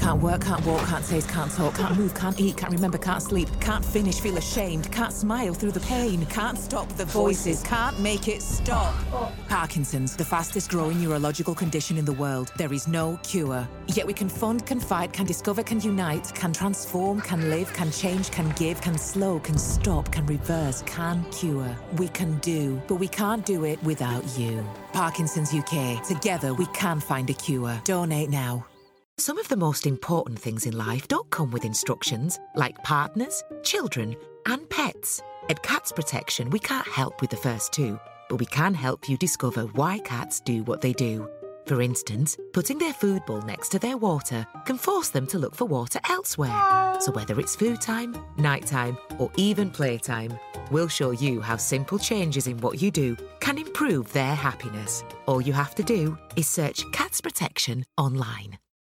Can't work, can't walk, can't taste, can't talk, can't move, can't eat, can't remember, can't sleep, can't finish, feel ashamed, can't smile through the pain, can't stop the voices, can't make it stop. Parkinson's, the fastest growing neurological condition in the world. There is no cure. Yet we can fund, can fight, can discover, can unite, can transform, can live, can change, can give, can slow, can stop, can reverse, can cure. We can do, but we can't do it without you. Parkinson's UK. Together we can find a cure. Donate now. Some of the most important things in life don't come with instructions, like partners, children, and pets. At Cats Protection, we can't help with the first two, but we can help you discover why cats do what they do. For instance, putting their food bowl next to their water can force them to look for water elsewhere. So whether it's food time, night time, or even playtime, we'll show you how simple changes in what you do can improve their happiness. All you have to do is search Cats Protection online.